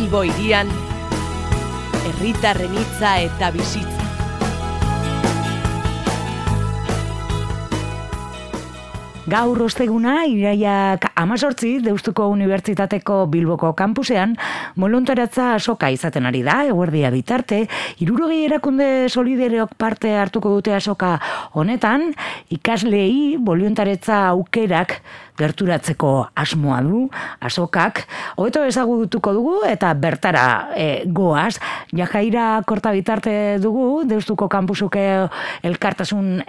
Bilbo hirian, herritarren hitza eta bizitza. Gaur osteguna, iraiak 18, Deustuko Unibertsitateko Bilboko kampusean, boluntaratza azoka izaten ari da, eguerdia bitarte, 60 erakunde solidarioak parte hartuko dute azoka honetan, ikasleei boluntaretza aukerak gerturatzeko asmoa du, azokak, hobeto ezagutuko dugu eta bertara goaz, Jajaira Korta bitarte dugu, Deustuko kampusuke elkartasun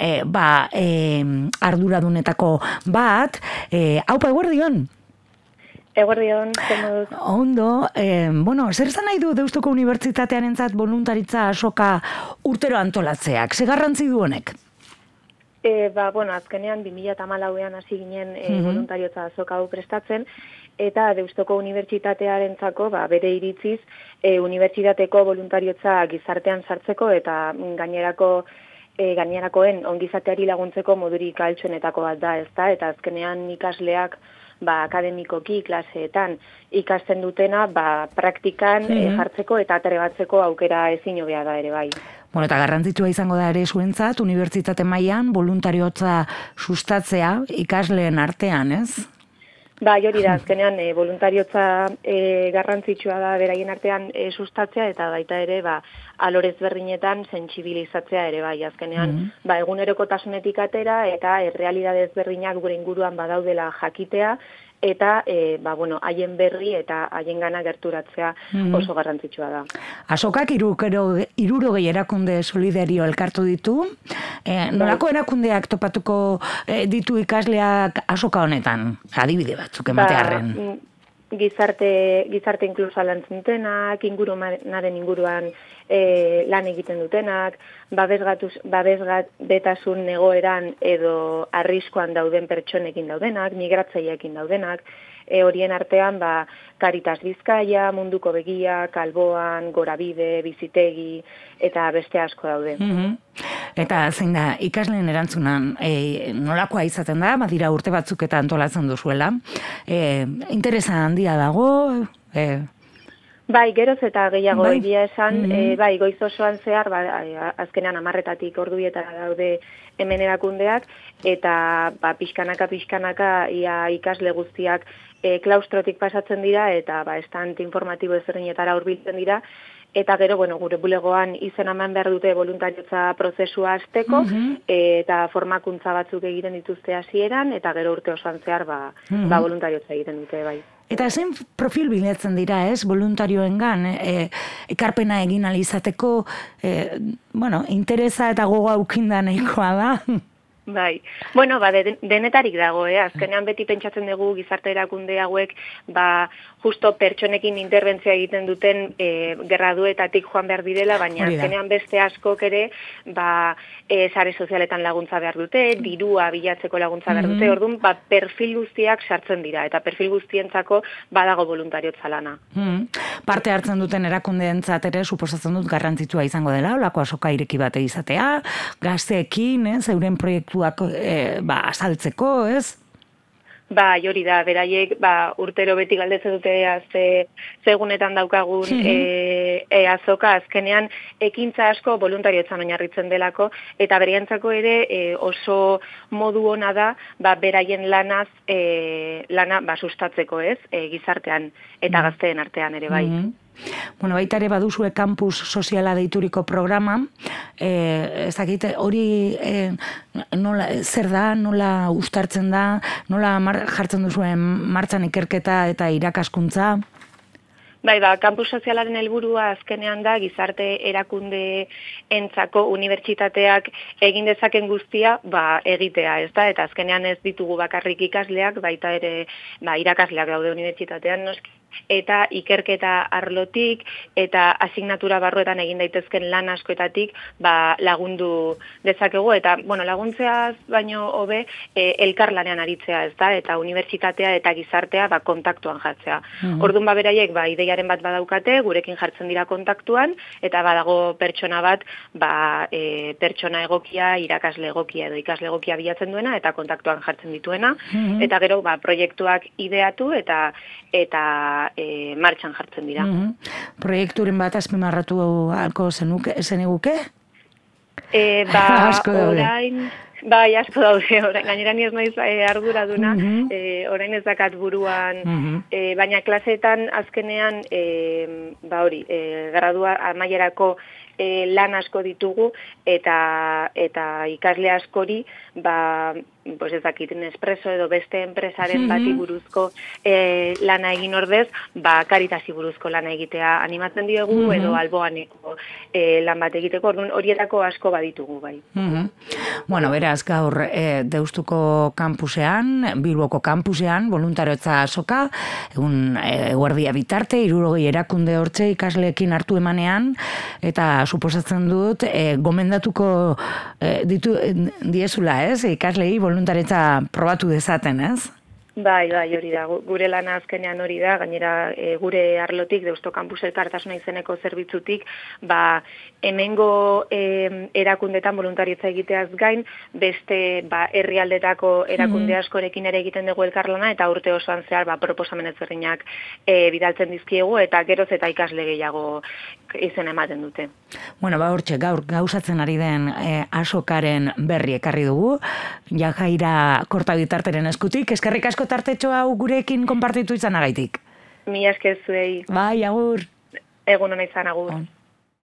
arduradunetako bat, haupa eguerdion? Eguerdion, zemodut. Ondo, zer esan nahi du Deustuko Unibertsitatearentzat voluntaritza azoka urtero antolatzeak? Ze garrantzi du honek? Azkenean 2014ean hasi ginen voluntariotza azoka hau prestatzen, eta Deustuko Unibertsitatearentzako bere iritziz unibertsitateko voluntariotza gizartean sartzeko eta gainerakoen ongizateari laguntzeko modurik altxonetako bat da, ezta? Eta azkenean ikasleak akademikoki klaseetan ikasten dutena praktikan jartzeko eta atrebatzeko aukera ezin hobea da ere bai. Eta garrantzitsua izango da ere zuentzat, unibertsitate mailan voluntariotza sustatzea ikasleen artean, ez? Hori da, azkenean voluntariotza garrantzitsua da beraien artean sustatzea eta baita ere alorez berdinetan sentsibilizatzea ere bai, azkenean egunerokotasunetik atera eta errealitate ezberdinak gure inguruan badaudela jakitea eta haien berri eta haien gana gerturatzea oso garrantzitsua da. Azokak 60 erakunde solidario elkartu ditu. Nolako erakundeak topatuko ditu ikasleak azoka honetan? Adibide batzuk ematearren. Gizarte inklusa lantzen dutenak, ingurumenaren inguruan lan egiten dutenak, babesgabetasun egoeran edo arriskoan dauden pertsonekin daudenak, migratzaileekin daudenak, horien artean Caritas Bizkaia, Munduko Begia, Kalboan, Gorabide, Bizitegi eta beste asko daude. Eta zein da, ikasleen erantzunan nolakoa izaten da, badira urte batzuk eta antolatzen duzuela, interesa handia dago? Geroz eta gehiago egia esan, goiz osoan zehar, azkenean 10 orduetara daude hemen erakundeak, eta pixkanaka ia ikasle guztiak klaustrotik pasatzen dira, eta estant informatibo ezberdinetara hurbiltzen dira, eta gero, gure bulegoan izen eman behar dute voluntariotza prozesua hasteko, eta formakuntza batzuk egiten dituzte hasieran, eta gero urte osoan zehar voluntariotza egiten dute, bai. Eta zein profil bilatzen dira, ez, voluntarioengan, ekarpena egin ahal izateko, interesa eta gogoa aukinda nahikoa da? Denetarik dago, azkenean beti pentsatzen dugu gizarte erakunde hauek, justo pertsonekin interbentzia egiten duten gerraduetatik joan behar direla, baina azkenean beste askok ere, sare sozialetan laguntza behar dute, dirua bilatzeko laguntza behar dute, orduan, perfil guztiak sartzen dira, eta perfil guztientzako badago voluntariotza lana. Parte hartzen duten erakundeentzat ere, suposatzen dut garrantzitsua izango dela, olako azoka ireki bate izatea, gazteekin, euren proiektuak azaltzeko, ez? Hori da, beraiek urtero beti galdetzen dute zegunetan daukagun azoka, azkenean ekintza asko voluntariotzan oinarritzen delako, eta beraientzako ere oso modu ona da beraien lana sustatzeko, ez, gizartean eta gazteen artean ere bai. Baita ere baduzue kampus soziala deituriko programa, ezakite hori zer da, nola uztartzen da, nola jartzen duzuen martxan ikerketa eta irakaskuntza? Kampus sozialaren helburua azkenean da gizarte erakundeentzako unibertsitateak egin dezaken guztia egitea, ez da? Eta azkenean ez ditugu bakarrik ikasleak, baita ere irakasleak daude unibertsitatean noski, eta ikerketa arlotik eta asignatura barruetan egin daitezken lan askoetatik lagundu dezakegu, eta laguntzeaz baino hobe elkarlanean aritzea, ez da? Eta unibertsitatea eta gizartea kontaktuan jartzea. Orduan beraiek ideiaren bat badaukate, gurekin jartzen dira kontaktuan, eta badago pertsona bat pertsona egokia, irakasle egokia edo ikasle egokia bilatzen duena eta kontaktuan jartzen dituena, eta gero proiektuak ideatu eta martxan jartzen dira. Proiekturen bat azpimarratu halko zeniguke? Asko daude. Bai, asko daude, gainera ni ez naiz arduraduna, orain ez dakat buruan, baina klaseetan azkenean, gradua amaierako lan asko ditugu, eta ikasle askori, pues ez dakit, Nespresso edo beste enpresaren bati buruzko lana egin ordez, Karitasi buruzko lana egitea animatzen diegu, edo alboaneko lan bat egiteko, orduan horietako asko baditugu, bai. Bueno, beraz, gaur Deustuko kampusean, Bilboko kampusean, voluntariotza azoka, egun eguerdia bitarte, 60 erakunde hortze ikasleekin hartu emanean, eta suposatzen dut, gomendatuko diezula, ez? Ikaslei voluntariotza probatu dezaten, ez? Bai, hori da. Gure lana azkenean hori da, gainera gure arlotik, Deusto Campus Elkartasuna izeneko zerbitzutik, hemengo erakundetan voluntariotza egiteaz gain, beste herrialdetako erakunde askorekin ere egiten dugu elkarlana, eta urte osoan zehar proposamen ezberdinak bidaltzen dizkiegu, eta geroz eta ikasle gehiago izen ematen dute. Bueno, hortxe, gaur gauzatzen ari den asokaren berri ekarri dugu, Jajaira Korta Bitarteren eskutik, eskerrik asko tartetxo hau gurekin konpartitu izanagaitik. Mila esker zuei. Bai, agur. Egun ona izan, agur.